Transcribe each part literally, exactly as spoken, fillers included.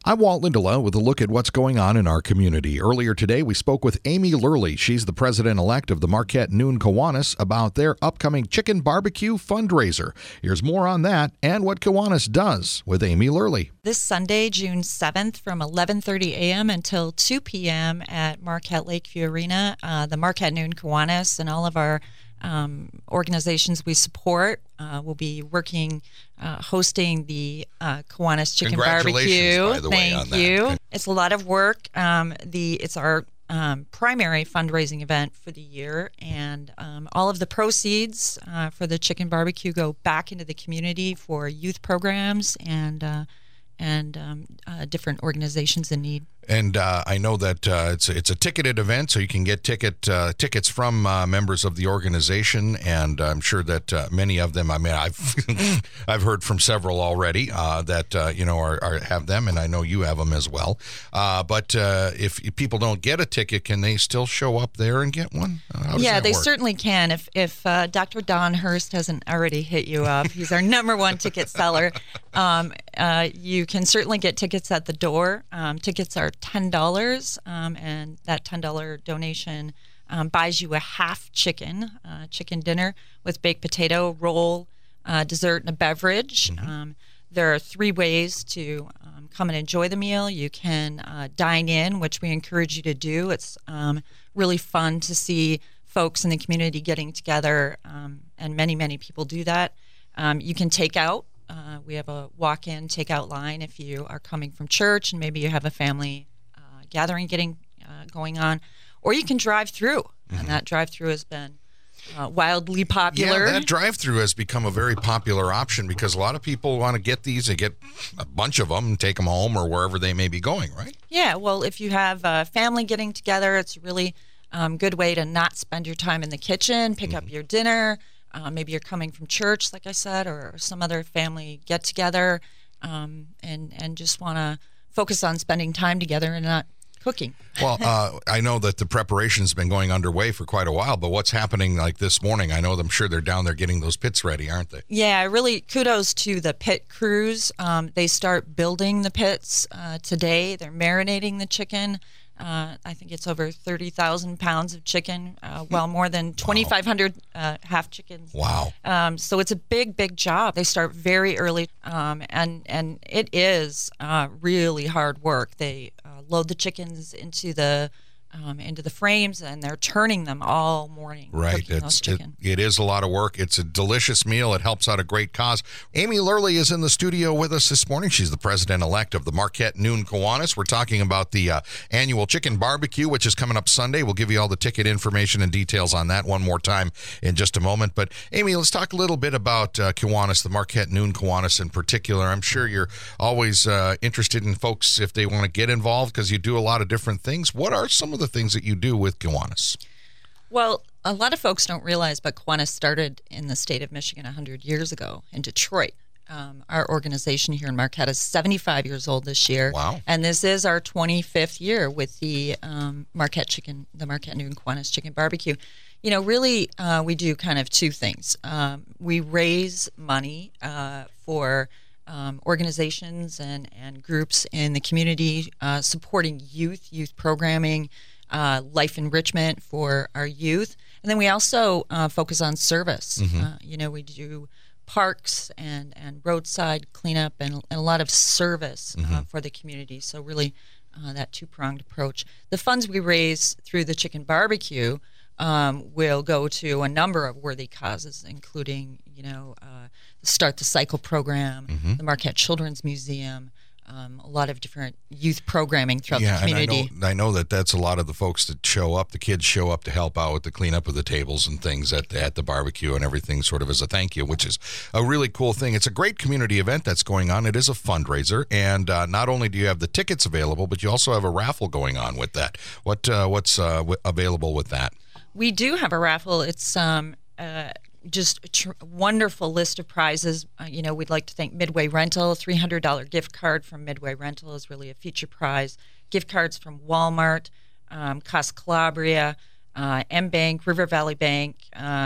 I'm Walt Lindela with a look at what's going on in our community. Earlier today, we spoke with Amy Lurley. She's the president-elect of the Marquette Noon Kiwanis about their upcoming chicken barbecue fundraiser. Here's more on that and what Kiwanis does with Amy Lurley. This Sunday, June seventh, from eleven thirty a.m. until two p.m. at Marquette Lakeview Arena, uh, the Marquette Noon Kiwanis and all of our Um, organizations we support uh, will be working, uh, hosting the uh, Kiwanis Chicken Barbecue. By the way, Thank on that. you. It's a lot of work. Um, the it's our um, primary fundraising event for the year, and um, all of the proceeds uh, for the chicken barbecue go back into the community for youth programs and uh, and um, uh, different organizations in need. And uh, I know that uh, it's it's a ticketed event, so you can get ticket uh, tickets from uh, members of the organization, and I'm sure that uh, many of them. I mean, I've I've heard from several already uh, that uh, you know are, are have them, and I know you have them as well. Uh, but uh, if people don't get a ticket, can they still show up there and get one? Uh, how does yeah, that they work? certainly can. If if uh, Doctor Don Hurst hasn't already hit you up, he's our number one ticket seller. Um, uh, you can certainly get tickets at the door. Um, tickets are ten dollars, um, and that ten dollars donation um, buys you a half chicken, uh, chicken dinner with baked potato, roll, uh, dessert, and a beverage. Mm-hmm. Um, there are three ways to um, come and enjoy the meal. You can uh, dine in, which we encourage you to do. It's um, really fun to see folks in the community getting together, um, and many, many people do that. Um, you can take out. Uh, we have a walk-in, take-out line if you are coming from church and maybe you have a family uh, gathering getting uh, going on, or you can drive through, mm-hmm. and that drive-through has been uh, wildly popular. Yeah, that drive-through has become a very popular option because a lot of people want to get these. They get a bunch of them and take them home or wherever they may be going, right? Yeah, well, if you have a family getting together, it's a really um, good way to not spend your time in the kitchen, pick mm-hmm. up your dinner. Uh, maybe you're coming from church, like I said, or some other family get-together, um, and, and just want to focus on spending time together and not cooking. Well, uh, I know that the preparation's been going underway for quite a while, but what's happening like this morning? I know I'm sure they're down there getting those pits ready, aren't they? Yeah, really kudos to the pit crews. Um, they start building the pits uh, today. They're marinating the chicken. Uh, I think it's over thirty thousand pounds of chicken, uh, well, more than twenty-five hundred uh, half chickens. Wow. Um, so it's a big, big job. They start very early, um, and, and it is uh, really hard work. They uh, load the chickens into the um, into the frames, and they're turning them all morning. Right. It's, it, it is a lot of work. It's a delicious meal. It helps out a great cause. Amy Lurley is in the studio with us this morning. She's the president-elect of the Marquette Noon Kiwanis. We're talking about the uh, annual chicken barbecue, which is coming up Sunday. We'll give you all the ticket information and details on that one more time in just a moment. But, Amy, let's talk a little bit about uh, Kiwanis, the Marquette Noon Kiwanis in particular. I'm sure you're always uh, interested in folks if they want to get involved because you do a lot of different things. What are some of the things that you do with Kiwanis? Well, a lot of folks don't realize, but Kiwanis started in the state of Michigan one hundred years ago in Detroit. Um, our organization here in Marquette is seventy-five years old this year. Wow. And this is our twenty-fifth year with the um, Marquette Chicken, the Marquette Noon Kiwanis Chicken Barbecue. You know, really, uh, we do kind of two things. Um, we raise money uh, for um, organizations and, and groups in the community uh, supporting youth, youth programming, Uh, life enrichment for our youth. And then we also uh, focus on service. Mm-hmm. Uh, you know, we do parks and, and roadside cleanup and, and a lot of service mm-hmm. uh, for the community. So really uh, that two-pronged approach. The funds we raise through the chicken barbecue um, will go to a number of worthy causes, including, you know, uh, the Start the Cycle program, mm-hmm. the Marquette Children's Museum, Um, a lot of different youth programming throughout yeah, the community. And I know, I know that that's a lot of the folks that show up. The kids show up to help out with the cleanup of the tables and things at the, at the barbecue and everything sort of as a thank you, which is a really cool thing. It's a great community event that's going on. It is a fundraiser. And uh, not only do you have the tickets available, but you also have a raffle going on with that. What uh, What's uh, w- available with that? We do have a raffle. It's um, uh, just a tr- wonderful list of prizes. Uh, you know, we'd like to thank Midway Rental. A three hundred dollars gift card from Midway Rental is really a feature prize. Gift cards from Walmart, um, Casa Calabria, uh, M Bank, River Valley Bank, uh,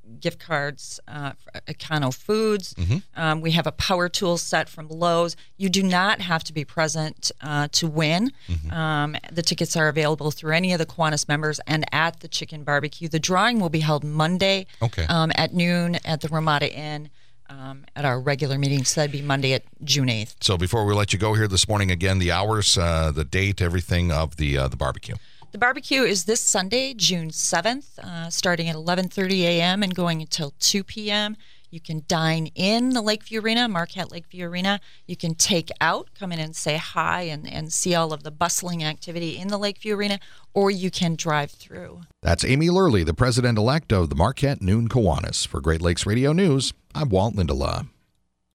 gift cards, uh, for Econo Foods. Mm-hmm. Um, we have a power tool set from Lowe's. You do not have to be present uh, to win. Mm-hmm. Um, the tickets are available through any of the Kiwanis members and at the Chicken Barbecue. The drawing will be held Monday Okay. um, at noon at the Ramada Inn um, at our regular meeting. So that'd be Monday at June eighth. So before we let you go here this morning, again, the hours, uh, the date, everything of the uh, the barbecue. The barbecue is this Sunday, June seventh, uh, starting at eleven thirty a.m. and going until two p.m. You can dine in the Lakeview Arena, Marquette Lakeview Arena. You can take out, come in and say hi and, and see all of the bustling activity in the Lakeview Arena, or you can drive through. That's Amy Lurley, the president-elect of the Marquette Noon Kiwanis. For Great Lakes Radio News, I'm Walt Lindela.